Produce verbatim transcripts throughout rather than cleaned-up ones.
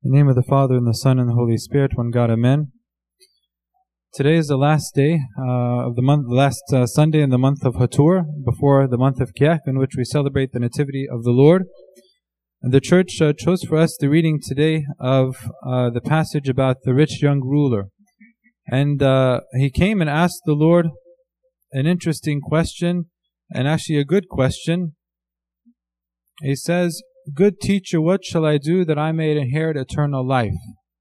In the name of the Father, and the Son, and the Holy Spirit, one God, Amen. Today is the last day uh, of the month, last uh, Sunday in the month of Hatur, before the month of Kiyak, in which we celebrate the Nativity of the Lord. And the Church uh, chose for us the reading today of uh, the passage about the rich young ruler. And uh, he came and asked the Lord an interesting question, and actually a good question. He says, "Good teacher, what shall I do that I may inherit eternal life?"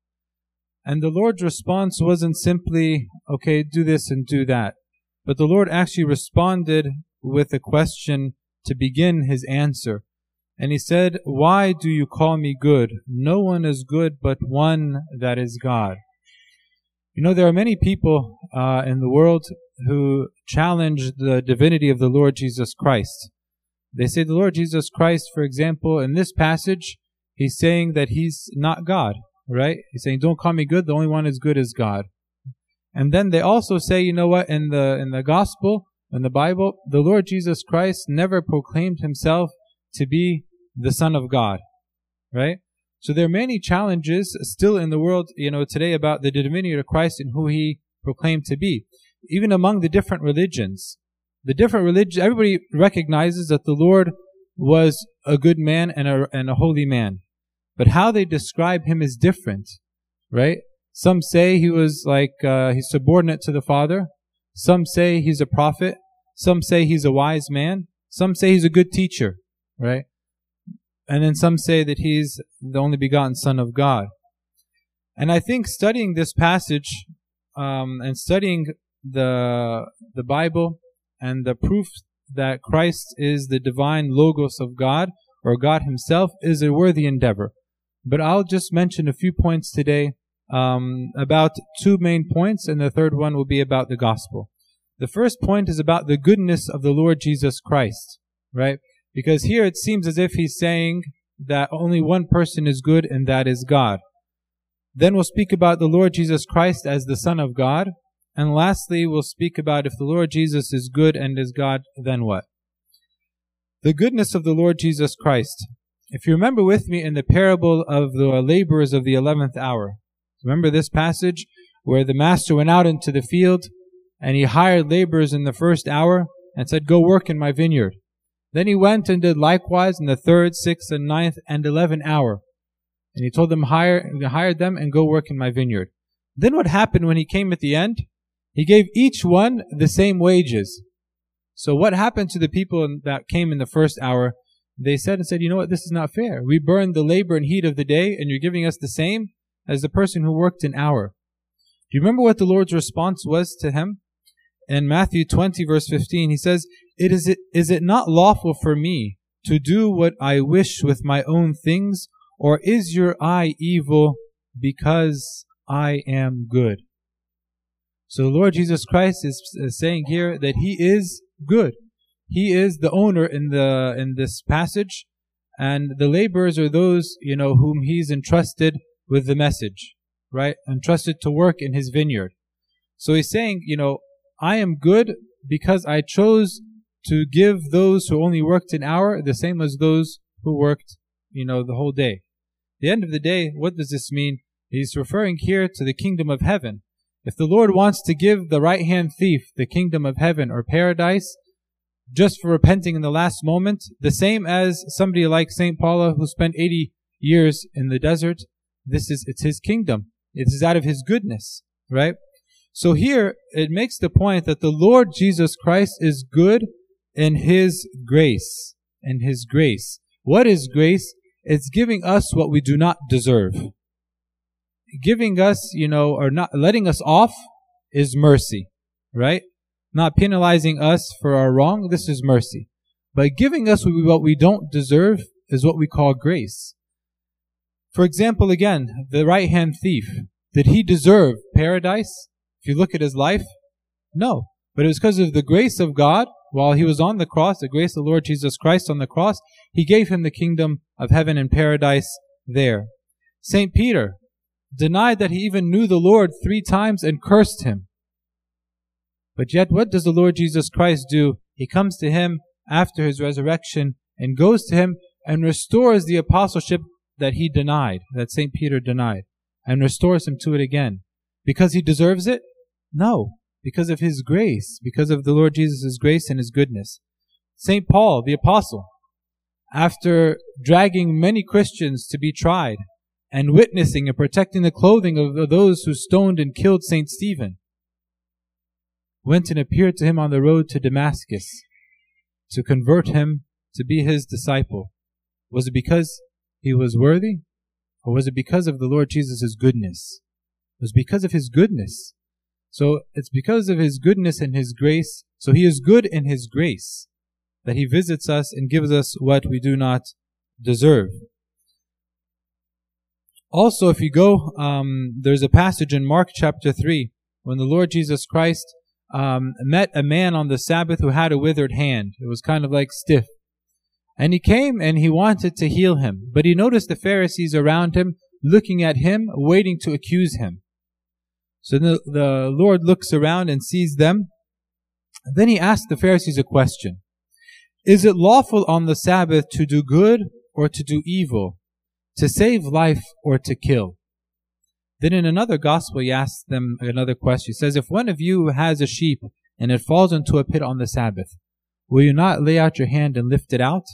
And the Lord's response wasn't simply, okay, do this and do that. But the Lord actually responded with a question to begin his answer. And he said, "Why do you call me good? No one is good but one, that is God." You know, there are many people uh, in the world who challenge the divinity of the Lord Jesus Christ. They say the Lord Jesus Christ, for example, in this passage, he's saying that he's not God, right? He's saying, don't call me good, the only one as good is God. And then they also say, you know what, in the in the gospel, in the Bible, the Lord Jesus Christ never proclaimed himself to be the Son of God, right? So there are many challenges still in the world, you know, today about the divinity of Christ and who he proclaimed to be. Even among the different religions. The different religions, everybody recognizes that the Lord was a good man and a, and a holy man. But how they describe him is different, right? Some say he was like, uh, he's subordinate to the Father. Some say he's a prophet. Some say he's a wise man. Some say he's a good teacher, right? And then some say that he's the only begotten Son of God. And I think studying this passage um, and studying the the Bible and the proof that Christ is the divine Logos of God, or God himself, is a worthy endeavor. But I'll just mention a few points today um, about two main points, and the third one will be about the gospel. The first point is about the goodness of the Lord Jesus Christ, right? Because here it seems as if he's saying that only one person is good, and that is God. Then we'll speak about the Lord Jesus Christ as the Son of God. And lastly, we'll speak about if the Lord Jesus is good and is God, then what? The goodness of the Lord Jesus Christ. If you remember with me in the parable of the laborers of the eleventh hour, remember this passage where the master went out into the field and he hired laborers in the first hour and said, "Go work in my vineyard." Then he went and did likewise in the third, sixth, and ninth, and eleventh hour. And he told them, hire, hired them and go work in my vineyard. Then what happened when he came at the end? He gave each one the same wages. So what happened to the people that came in the first hour? They said and said, you know what, this is not fair. We burned the labor and heat of the day, and you're giving us the same as the person who worked an hour. Do you remember what the Lord's response was to him? In Matthew twenty, verse fifteen, he says, "It is it is it not lawful for me to do what I wish with my own things, or is your eye evil because I am good?" So the Lord Jesus Christ is, is saying here that he is good. He is the owner in the in this passage, and the laborers are those, you know, whom he's entrusted with the message, right? Entrusted to work in his vineyard. So he's saying, you know, I am good because I chose to give those who only worked an hour the same as those who worked, you know, the whole day. At the end of the day, what does this mean? He's referring here to the kingdom of heaven. If the Lord wants to give the right-hand thief the kingdom of heaven or paradise just for repenting in the last moment, the same as somebody like Saint Paula who spent eighty years in the desert, this is it's his kingdom. It is out of his goodness, right? So here it makes the point that the Lord Jesus Christ is good in his grace, in his grace. What is grace? It's giving us what we do not deserve. Giving us, you know, or not letting us off is mercy, right? Not penalizing us for our wrong, this is mercy. But giving us what we don't deserve is what we call grace. For example, again, the right-hand thief. Did he deserve paradise? If you look at his life, no. But it was because of the grace of God, while he was on the cross, the grace of the Lord Jesus Christ on the cross, he gave him the kingdom of heaven and paradise there. Saint Peter denied that he even knew the Lord three times and cursed him. But yet, what does the Lord Jesus Christ do? He comes to him after his resurrection and goes to him and restores the apostleship that he denied, that Saint Peter denied, and restores him to it again. Because he deserves it? No. Because of his grace, because of the Lord Jesus' grace and his goodness. Saint Paul, the apostle, after dragging many Christians to be tried and witnessing and protecting the clothing of those who stoned and killed Saint Stephen, went and appeared to him on the road to Damascus to convert him to be his disciple. Was it because he was worthy? Or was it because of the Lord Jesus' goodness? It was because of his goodness. So it's because of his goodness and his grace. So he is good in his grace, that he visits us and gives us what we do not deserve. Also, if you go, um, there's a passage in Mark chapter three, when the Lord Jesus Christ um, met a man on the Sabbath who had a withered hand. It was kind of like stiff. And he came and he wanted to heal him. But he noticed the Pharisees around him, looking at him, waiting to accuse him. So the, the Lord looks around and sees them. Then he asked the Pharisees a question. Is it lawful on the Sabbath to do good or to do evil, to save life or to kill? Then in another gospel he asks them another question. He says, if one of you has a sheep and it falls into a pit on the Sabbath, will you not lay out your hand and lift it out?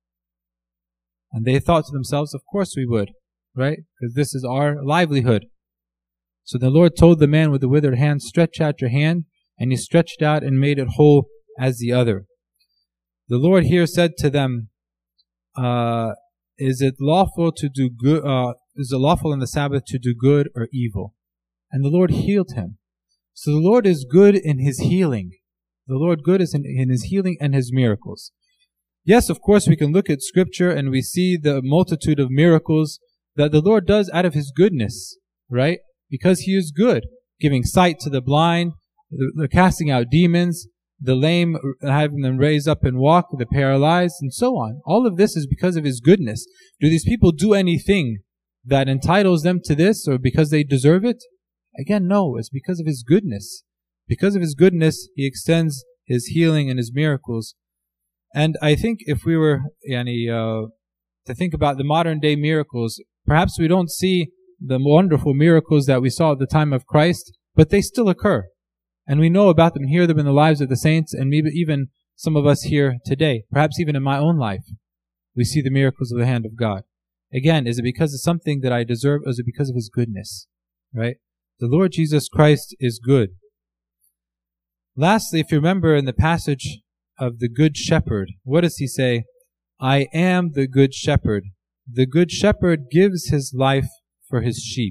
And they thought to themselves, of course we would, right? Because this is our livelihood. So the Lord told the man with the withered hand, stretch out your hand, and he stretched out and made it whole as the other. The Lord here said to them, uh, is it lawful to do good, uh, is it lawful in the Sabbath to do good or evil? And the Lord healed him. So the Lord is good in his healing. The Lord good is in, in his healing and his miracles. Yes, of course, we can look at Scripture and we see the multitude of miracles that the Lord does out of his goodness, right? Because he is good, giving sight to the blind, the, the casting out demons, the lame having them raise up and walk, the paralyzed, and so on. All of this is because of his goodness. Do these people do anything that entitles them to this or because they deserve it? Again, no, it's because of his goodness. Because of his goodness, he extends his healing and his miracles. And I think if we were yani, uh, to think about the modern day miracles, perhaps we don't see the wonderful miracles that we saw at the time of Christ, but they still occur. And we know about them, hear them in the lives of the saints, and maybe even some of us here today. Perhaps even in my own life, we see the miracles of the hand of God. Again, is it because of something that I deserve, or is it because of his goodness? Right? The Lord Jesus Christ is good. Lastly, if you remember in the passage of the Good Shepherd, what does he say? I am the Good Shepherd. The Good Shepherd gives his life for his sheep.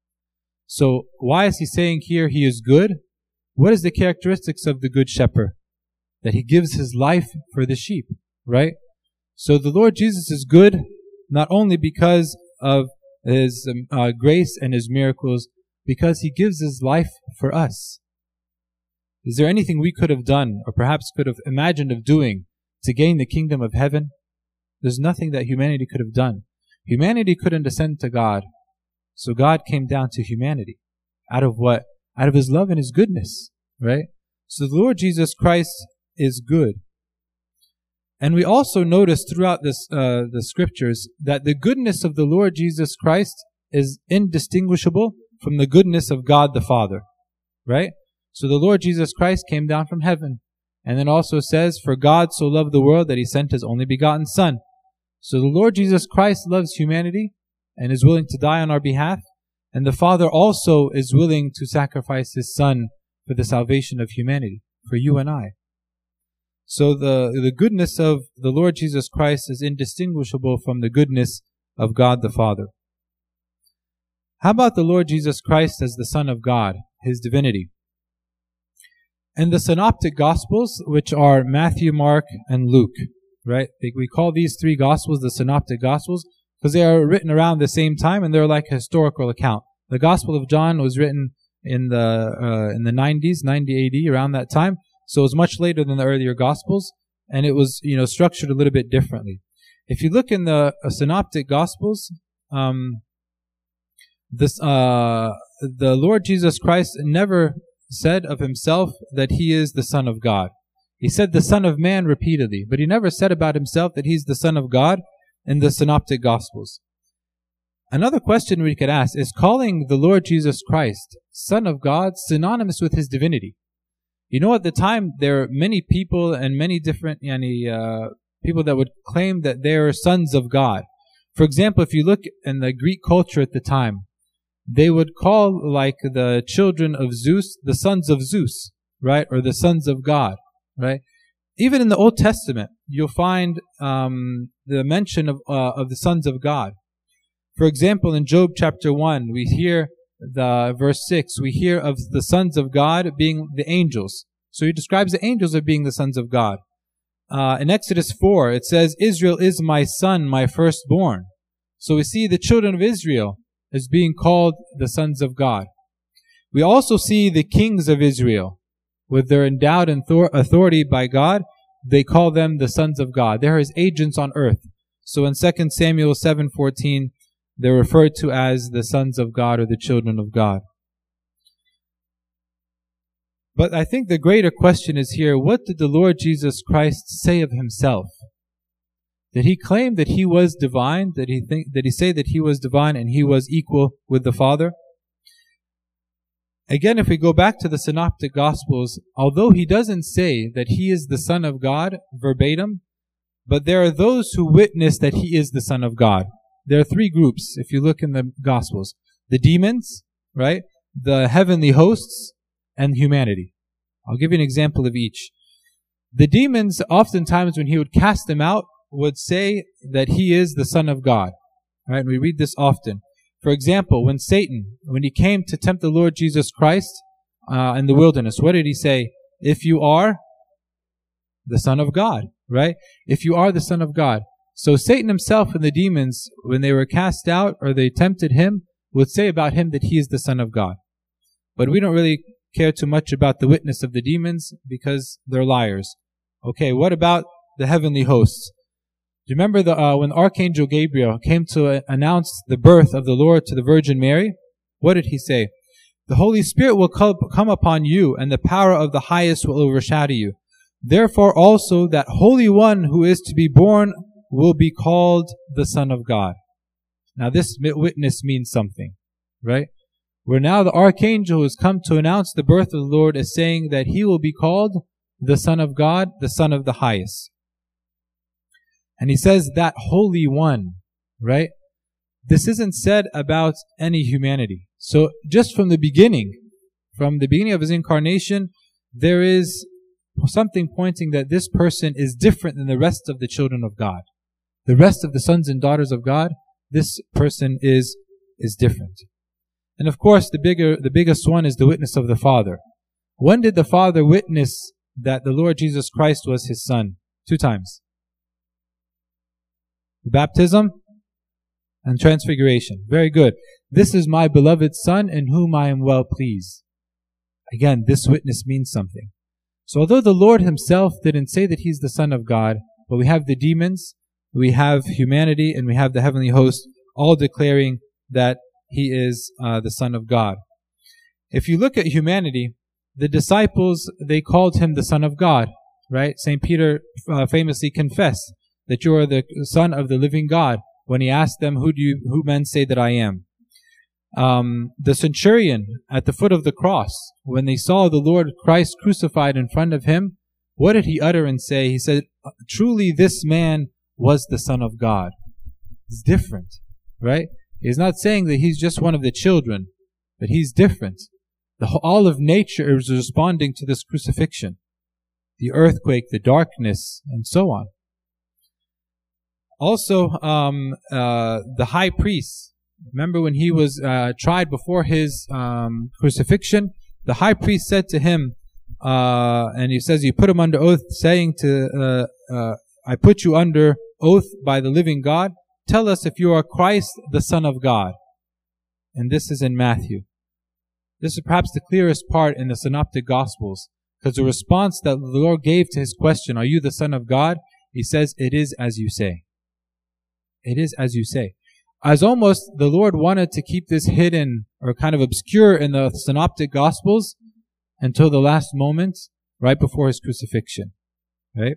So why is he saying here he is good? What is the characteristics of the Good Shepherd? That he gives his life for the sheep, right? So the Lord Jesus is good not only because of his um, uh, grace and his miracles, because he gives his life for us. Is there anything we could have done, or perhaps could have imagined of doing, to gain the kingdom of heaven? There's nothing that humanity could have done. Humanity couldn't ascend to God. So God came down to humanity. Out of what? Out of his love and his goodness, right? So the Lord Jesus Christ is good. And we also notice throughout this, uh, the scriptures that the goodness of the Lord Jesus Christ is indistinguishable from the goodness of God the Father, right? So the Lord Jesus Christ came down from heaven. And then also says, for God so loved the world that he sent his only begotten Son. So the Lord Jesus Christ loves humanity and is willing to die on our behalf. And the Father also is willing to sacrifice his Son for the salvation of humanity, for you and I. So the, the goodness of the Lord Jesus Christ is indistinguishable from the goodness of God the Father. How about the Lord Jesus Christ as the Son of God, his divinity? In the Synoptic Gospels, which are Matthew, Mark, and Luke, right? We call these three Gospels the Synoptic Gospels because they are written around the same time and they're like a historical account. The Gospel of John was written in the uh, in the nineties, ninety A D, around that time. So it was much later than the earlier Gospels, and it was, you know, structured a little bit differently. If you look in the uh, Synoptic Gospels, um, this uh, the Lord Jesus Christ never said of himself that he is the Son of God. He said the Son of Man repeatedly, but he never said about himself that he's the Son of God in the Synoptic Gospels. Another question we could ask is, calling the Lord Jesus Christ Son of God synonymous with His divinity? You know, at the time, there are many people and many different yani, uh, people that would claim that they are sons of God. For example, if you look in the Greek culture at the time, they would call like the children of Zeus the sons of Zeus, right? Or the sons of God, right? Even in the Old Testament, you'll find um, the mention of uh, of the sons of God. For example, in Job chapter one, we hear the verse six, we hear of the sons of God being the angels. So he describes the angels as being the sons of God. Uh, in Exodus four, it says, Israel is my son, my firstborn. So we see the children of Israel as being called the sons of God. We also see the kings of Israel, with their endowed authority by God, they call them the sons of God. They're His agents on earth. So in Second Samuel seven fourteen, they're referred to as the sons of God or the children of God. But I think the greater question is here, what did the Lord Jesus Christ say of Himself? Did He claim that He was divine? Did He think, did He say that He was divine and He was equal with the Father? Again, if we go back to the Synoptic Gospels, although He doesn't say that He is the Son of God verbatim, but there are those who witness that He is the Son of God. There are three groups, if you look in the Gospels. The demons, right? The heavenly hosts, and humanity. I'll give you an example of each. The demons, oftentimes when He would cast them out, would say that He is the Son of God. Right? And we read this often. For example, when Satan, when he came to tempt the Lord Jesus Christ uh, in the wilderness, what did he say? If you are the Son of God, right? If you are the Son of God. So Satan himself and the demons, when they were cast out or they tempted Him, would say about Him that He is the Son of God. But we don't really care too much about the witness of the demons because they're liars. Okay, what about the heavenly hosts? Do you remember the, uh, when Archangel Gabriel came to uh, announce the birth of the Lord to the Virgin Mary? What did he say? The Holy Spirit will come upon you, and the power of the highest will overshadow you. Therefore also that Holy One who is to be born will be called the Son of God. Now this witness means something, right? Where now the archangel who has come to announce the birth of the Lord is saying that He will be called the Son of God, the Son of the Highest. And he says that Holy One, right? This isn't said about any humanity. So just from the beginning, from the beginning of His incarnation, there is something pointing that this person is different than the rest of the children of God. The rest of the sons and daughters of God, this person is, is different. And of course, the bigger, the biggest one is the witness of the Father. When did the Father witness that the Lord Jesus Christ was His Son? Two times. Baptism and transfiguration. Very good. This is my beloved Son in whom I am well pleased. Again, this witness means something. So although the Lord Himself didn't say that He's the Son of God, but we have the demons, we have humanity, and we have the heavenly host all declaring that He is uh, the Son of God. If you look at humanity, the disciples, they called Him the Son of God, right? Saint Peter uh, famously confessed that you are the Son of the living God when he asked them, who do you, who men say that I am? Um, the centurion at the foot of the cross, when they saw the Lord Christ crucified in front of him, what did he utter and say? He said, truly this man was the Son of God. It's different, right? He's not saying that He's just one of the children, but He's different. The whole, all of nature is responding to this crucifixion. The earthquake, the darkness, and so on. Also, um, uh, the high priest, remember when he was uh, tried before his um, crucifixion, the high priest said to him, uh, and he says, you put him under oath, saying to, uh, uh, I put you under oath by the living God, tell us if you are Christ, the Son of God. And this is in Matthew. This is perhaps the clearest part in the Synoptic Gospels, because the response that the Lord gave to His question, are you the Son of God? He says, it is as you say. It is as you say. As almost the Lord wanted to keep this hidden or kind of obscure in the Synoptic Gospels until the last moment, right before His crucifixion. Right?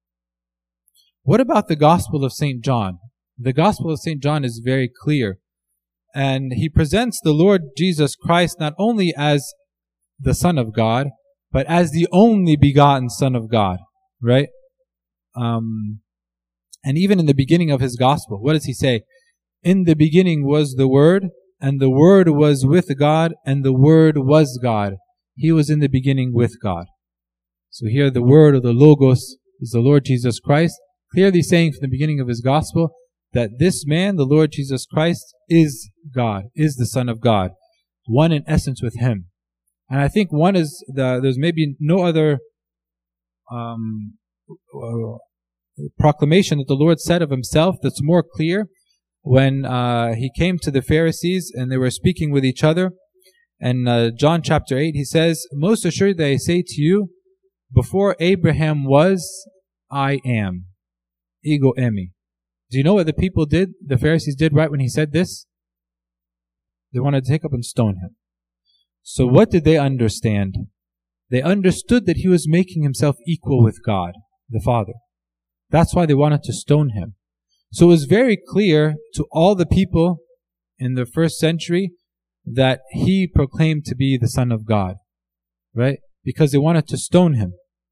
What about the Gospel of Saint John? The Gospel of Saint John is very clear. And he presents the Lord Jesus Christ not only as the Son of God, but as the only begotten Son of God, right? Um, and even in the beginning of his gospel, what does he say? In the beginning was the Word, and the Word was with God, and the Word was God. He was in the beginning with God. So here the Word, or the Logos, is the Lord Jesus Christ, clearly saying from the beginning of his gospel that this man, the Lord Jesus Christ, is God, is the Son of God, one in essence with him. And I think one is, the, there's maybe no other um, uh, proclamation that the Lord said of himself that's more clear when uh, he came to the Pharisees and they were speaking with each other. And uh, John chapter eight, he says, "Most assuredly I say to you, before Abraham was, I am. Ego emi." Do you know what the people did, the Pharisees did right when he said this? They wanted to take up and stone him. So what did they understand? They understood that he was making himself equal with God, the Father. That's why they wanted to stone him. So it was very clear to all the people in the first century that he proclaimed to be the Son of God, right? Because they wanted to stone him.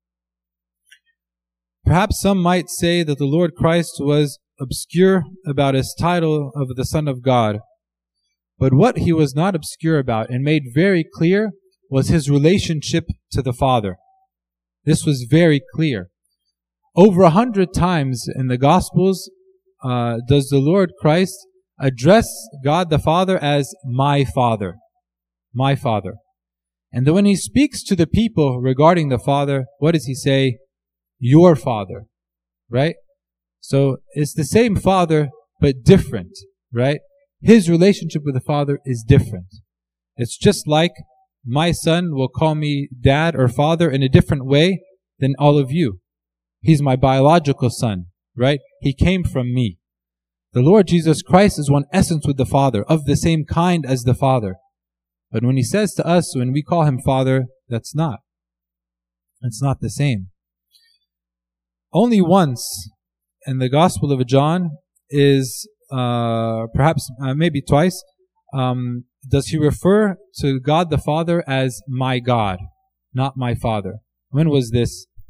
Perhaps some might say that the Lord Christ was obscure about his title of the Son of God. But what he was not obscure about and made very clear was his relationship to the Father. This was very clear. Over a hundred times in the Gospels uh, does the Lord Christ address God the Father as my Father. My Father. And then when he speaks to the people regarding the Father, what does he say? Your Father. Right? So it's the same Father, but different. Right? His relationship with the Father is different. It's just like my son will call me dad or father in a different way than all of you. He's my biological son, right? He came from me. The Lord Jesus Christ is one essence with the Father, of the same kind as the Father. But when he says to us, when we call him Father, that's not. It's not the same. Only once in the Gospel of John is Uh, perhaps, uh, maybe twice, um, does he refer to God the Father as my God, not my Father. When was this?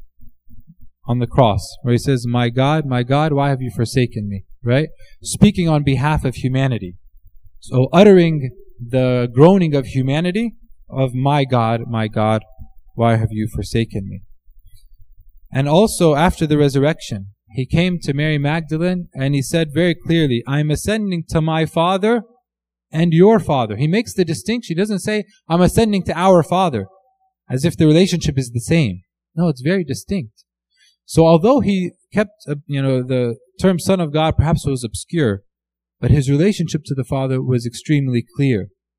On the cross, where he says, my God, my God, why have you forsaken me? Right? Speaking on behalf of humanity. So uttering the groaning of humanity of my God, my God, why have you forsaken me? And also after the resurrection, he came to Mary Magdalene and he said very clearly, I'm ascending to my Father and your Father. He makes the distinction. He doesn't say, I'm ascending to our Father, as if the relationship is the same. No, it's very distinct. So although he kept, uh, you know, the term Son of God perhaps was obscure, but his relationship to the Father was extremely clear.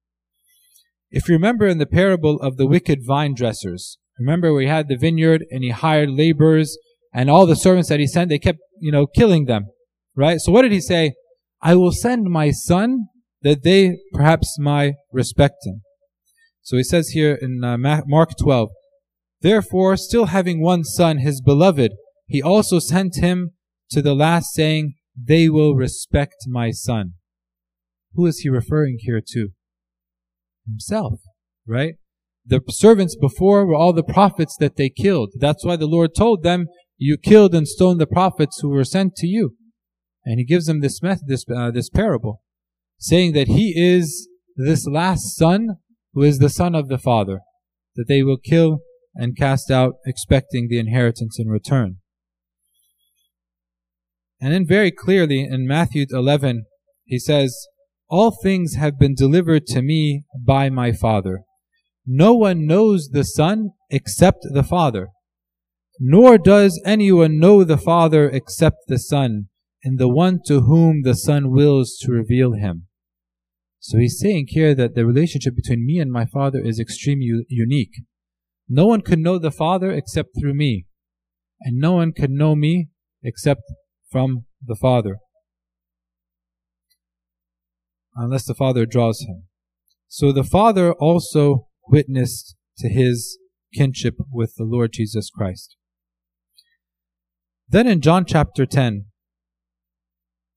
If you remember in the parable of the wicked vine dressers, remember where he had the vineyard and he hired laborers, and all the servants that he sent, they kept, you know, killing them, right? So what did he say? I will send my son that they perhaps might respect him. So he says here in uh, Mark twelve, therefore, still having one son, his beloved, he also sent him to the last, saying, they will respect my son. Who is he referring here to? Himself, right? The servants before were all the prophets that they killed. That's why the Lord told them, you killed and stoned the prophets who were sent to you. And he gives them this method, this, uh, this parable, saying that he is this last son who is the son of the Father, that they will kill and cast out, expecting the inheritance in return. And then very clearly in Matthew eleven, he says, all things have been delivered to me by my Father. No one knows the Son except the Father. Nor does anyone know the Father except the Son, and the one to whom the Son wills to reveal him. So he's saying here that the relationship between me and my Father is extremely unique. No one can know the Father except through me, and no one can know me except from the Father, unless the Father draws him. So the Father also witnessed to his kinship with the Lord Jesus Christ. Then in John chapter ten,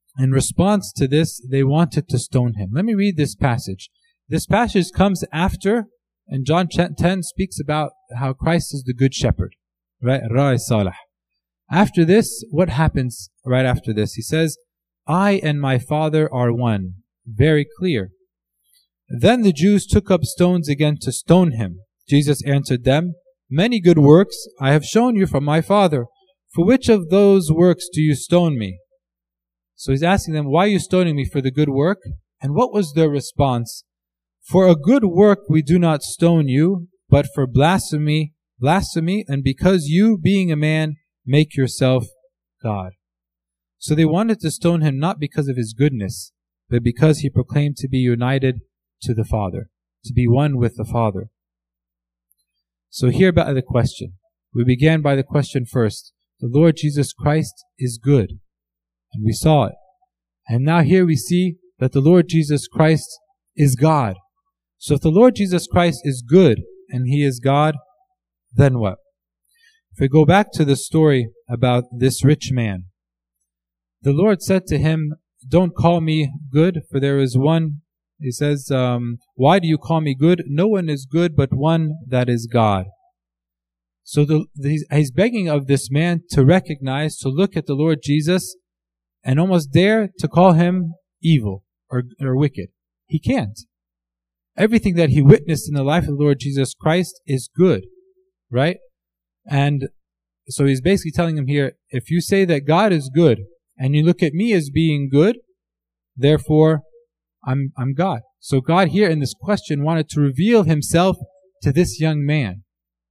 in response to this, they wanted to stone him. Let me read this passage. This passage comes after, and John ten speaks about how Christ is the good shepherd, right? Ra'i Salih. After this, what happens right after this? He says, I and my Father are one. Very clear. Then the Jews took up stones again to stone him. Jesus answered them, many good works I have shown you from my Father. For which of those works do you stone me? So he's asking them, why are you stoning me for the good work? And what was their response? For a good work we do not stone you, but for blasphemy, blasphemy, and because you, being a man, make yourself God. So they wanted to stone him not because of his goodness, but because he proclaimed to be united to the Father, to be one with the Father. So here about the question. We began by the question first. The Lord Jesus Christ is good, and we saw it. And now here we see that the Lord Jesus Christ is God. So if the Lord Jesus Christ is good and He is God, then what? If we go back to the story about this rich man, the Lord said to him, don't call me good, for there is one. He says, um, why do you call me good? No one is good but one that is God. So the, the, he's begging of this man to recognize, to look at the Lord Jesus and almost dare to call him evil or, or wicked. He can't. Everything that he witnessed in the life of the Lord Jesus Christ is good, right? And so he's basically telling him here, if you say that God is good and you look at me as being good, therefore I'm, I'm God. So God here in this question wanted to reveal Himself to this young man.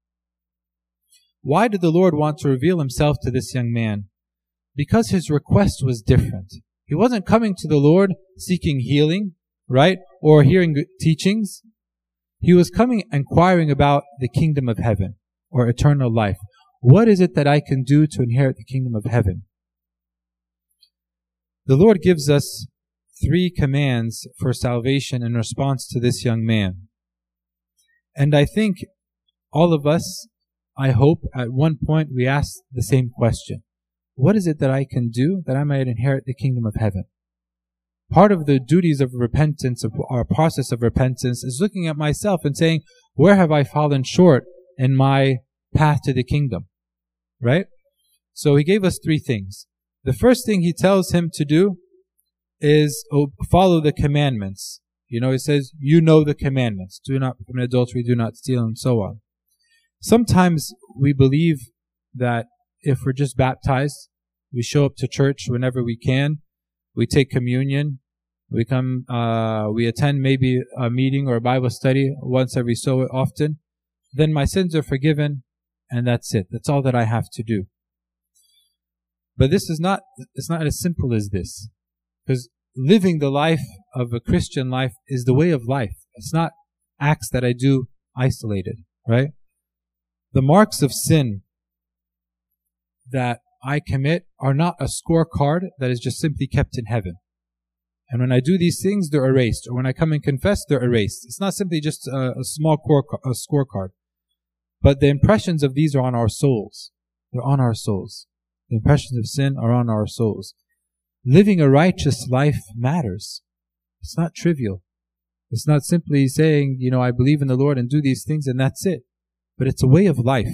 Why did the Lord want to reveal Himself to this young man? Because his request was different. He wasn't coming to the Lord seeking healing, right? Or hearing teachings. He was coming inquiring about the kingdom of heaven or eternal life. What is it that I can do to inherit the kingdom of heaven? The Lord gives us three commands for salvation in response to this young man. And I think all of us, I hope, at one point we asked the same question. What is it that I can do that I might inherit the kingdom of heaven? Part of the duties of repentance, of our process of repentance, is looking at myself and saying, where have I fallen short in my path to the kingdom? Right? So He gave us three things. The first thing He tells him to do is follow the commandments. You know, He says, you know the commandments. Do not commit adultery, do not steal, and so on. Sometimes we believe that if we're just baptized, we show up to church whenever we can, we take communion, we come, uh, we attend maybe a meeting or a Bible study once every so often, then my sins are forgiven, and that's it. That's all that I have to do. But this is not, it's not as simple as this. Because living the life of a Christian life is the way of life. It's not acts that I do isolated, right? The marks of sin that I commit are not a scorecard that is just simply kept in heaven. And when I do these things, they're erased. Or when I come and confess, they're erased. It's not simply just a, a small core, a scorecard. But the impressions of these are on our souls. They're on our souls. The impressions of sin are on our souls. Living a righteous life matters. It's not trivial. It's not simply saying, you know, I believe in the Lord and do these things and that's it. But it's a way of life.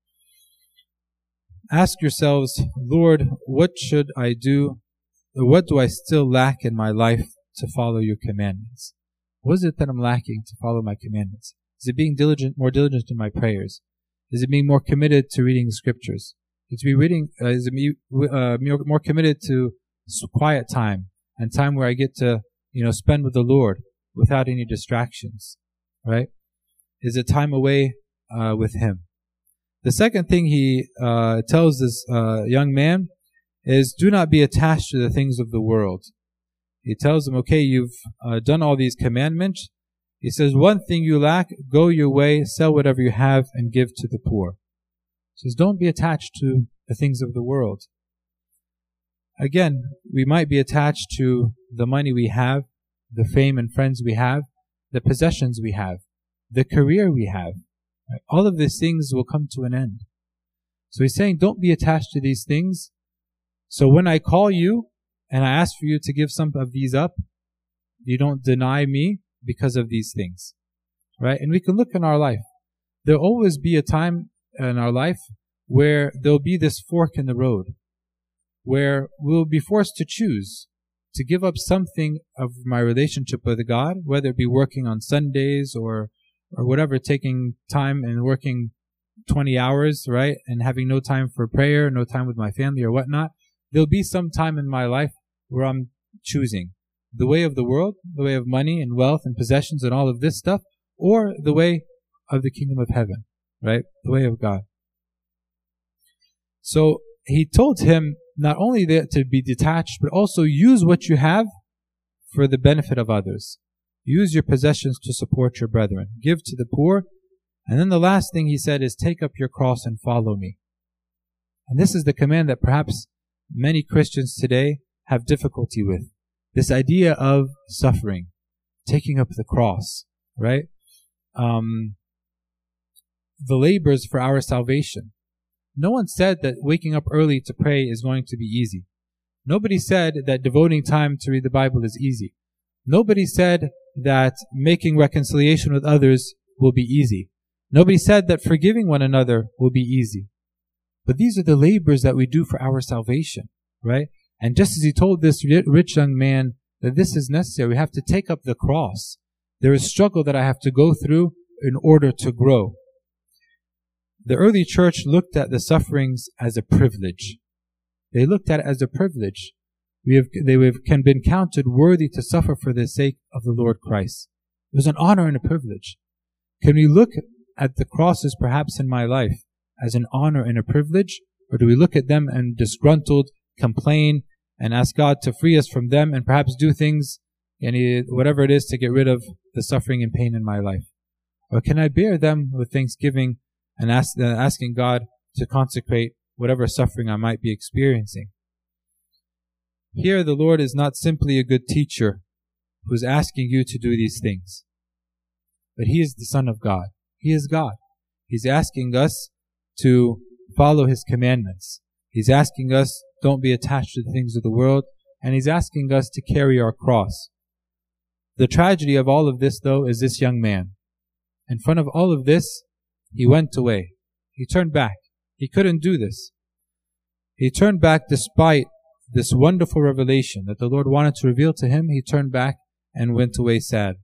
Ask yourselves, Lord, what should I do? What do I still lack in my life to follow your commandments? What is it that I'm lacking to follow my commandments? Is it being diligent, more diligent in my prayers? Is it being more committed to reading the scriptures? Is it, be reading, uh, is it be, uh, more committed to quiet time and time where I get to, you know, spend with the Lord without any distractions, right? Is it time away uh, with Him? The second thing He uh, tells this uh, young man is, do not be attached to the things of the world. He tells him, okay, you've uh, done all these commandments. He says, one thing you lack, go your way, sell whatever you have, and give to the poor. He says, don't be attached to the things of the world. Again, we might be attached to the money we have, the fame and friends we have, the possessions we have, the career we have. Right? All of these things will come to an end. So He's saying, don't be attached to these things. So when I call you, and I ask for you to give some of these up, you don't deny me because of these things. Right? And we can look in our life. There'll always be a time in our life where there'll be this fork in the road, where we'll be forced to choose to give up something of my relationship with God, whether it be working on Sundays or or whatever, taking time and working twenty hours, right, and having no time for prayer, no time with my family or whatnot. There'll be some time in my life where I'm choosing the way of the world, the way of money and wealth and possessions and all of this stuff, or the way of the kingdom of heaven, right, the way of God. So he told him not only that to be detached, but also use what you have for the benefit of others. Use your possessions to support your brethren. Give to the poor. And then the last thing he said is, take up your cross and follow me. And this is the command that perhaps many Christians today have difficulty with. This idea of suffering, taking up the cross, right? Um, the labors for our salvation. No one said that waking up early to pray is going to be easy. Nobody said that devoting time to read the Bible is easy. Nobody said that making reconciliation with others will be easy. Nobody said that forgiving one another will be easy. But these are the labors that we do for our salvation, right? And just as he told this rich young man that this is necessary, we have to take up the cross. There is struggle that I have to go through in order to grow. The early church looked at the sufferings as a privilege. They looked at it as a privilege. We have, they have can been counted worthy to suffer for the sake of the Lord Christ. It was an honor and a privilege. Can we look at the crosses perhaps in my life as an honor and a privilege? Or do we look at them and disgruntled, complain, and ask God to free us from them and perhaps do things, any, whatever it is, to get rid of the suffering and pain in my life? Or can I bear them with thanksgiving and ask, uh, asking God to consecrate whatever suffering I might be experiencing? Here the Lord is not simply a good teacher who's asking you to do these things, but He is the Son of God. He is God. He's asking us to follow His commandments. He's asking us, don't be attached to the things of the world, and He's asking us to carry our cross. The tragedy of all of this, though, is this young man. In front of all of this, he went away. He turned back. He couldn't do this. He turned back despite this wonderful revelation that the Lord wanted to reveal to him. He turned back and went away sad.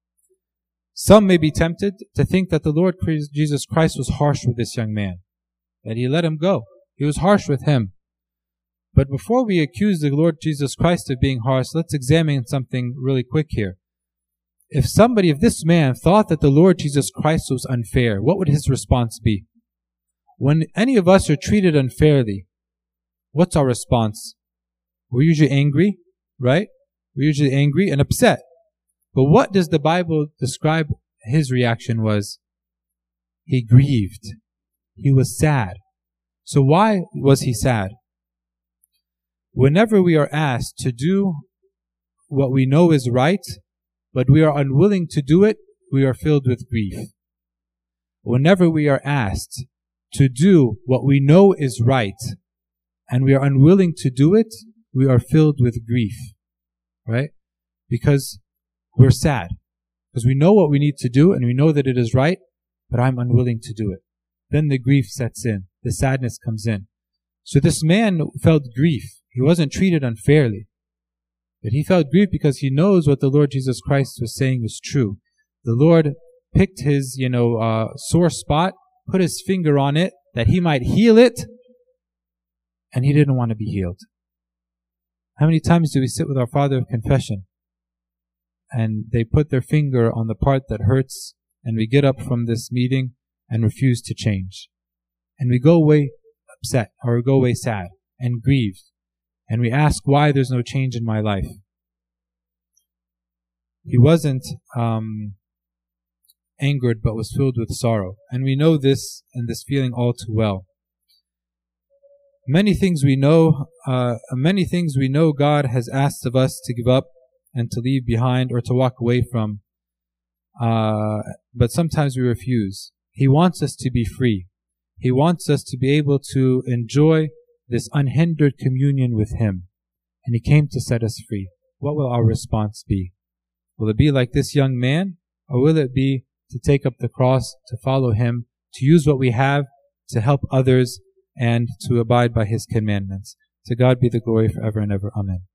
Some may be tempted to think that the Lord Jesus Christ was harsh with this young man, that He let him go. He was harsh with him. But before we accuse the Lord Jesus Christ of being harsh, let's examine something really quick here. If somebody, if this man thought that the Lord Jesus Christ was unfair, what would his response be? When any of us are treated unfairly, what's our response? We're usually angry, right? We're usually angry and upset. But what does the Bible describe his reaction was? He grieved. He was sad. So why was he sad? Whenever we are asked to do what we know is right, but we are unwilling to do it, we are filled with grief. Whenever we are asked to do what we know is right, and we are unwilling to do it, we are filled with grief, right? Because we're sad. Because we know what we need to do, and we know that it is right, but I'm unwilling to do it. Then the grief sets in. The sadness comes in. So this man felt grief. He wasn't treated unfairly. But he felt grief because he knows what the Lord Jesus Christ was saying was true. The Lord picked his, you know, uh, sore spot, put his finger on it, that he might heal it, and he didn't want to be healed. How many times do we sit with our Father of Confession, and they put their finger on the part that hurts, and we get up from this meeting and refuse to change? And we go away upset, or we go away sad and grieved. And we ask why there's no change in my life. He wasn't um, angered, but was filled with sorrow. And we know this and this feeling all too well. Many things we know, uh, many things we know God has asked of us to give up and to leave behind or to walk away from. Uh, but sometimes we refuse. He wants us to be free. He wants us to be able to enjoy this unhindered communion with Him. and He came to set us free. What will our response be? Will it be like this young man, or will it be to take up the cross, to follow Him, to use what we have to help others, and to abide by His commandments? To God be the glory forever and ever. Amen.